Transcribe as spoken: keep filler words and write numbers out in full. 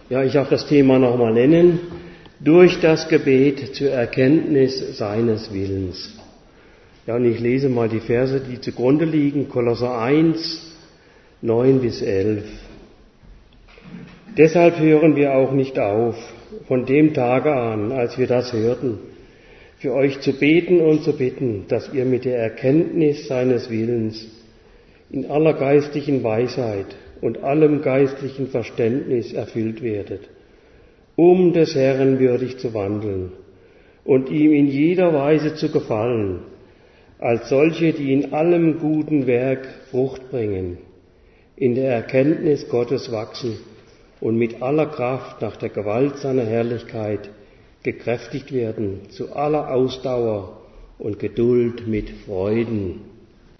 Ja, ich darf das Thema nochmal nennen. Durch das Gebet zur Erkenntnis seines Willens. Ja, und ich lese mal die Verse, die zugrunde liegen. Kolosser eins, neun bis elf. Deshalb hören wir auch nicht auf, von dem Tage an, als wir das hörten, für euch zu beten und zu bitten, dass ihr mit der Erkenntnis seines Willens in aller geistlichen Weisheit und allem geistlichen Verständnis erfüllt werdet, um des Herrn würdig zu wandeln und ihm in jeder Weise zu gefallen, als solche, die in allem guten Werk Frucht bringen, in der Erkenntnis Gottes wachsen und mit aller Kraft nach der Gewalt seiner Herrlichkeit gekräftigt werden, zu aller Ausdauer und Geduld mit Freuden.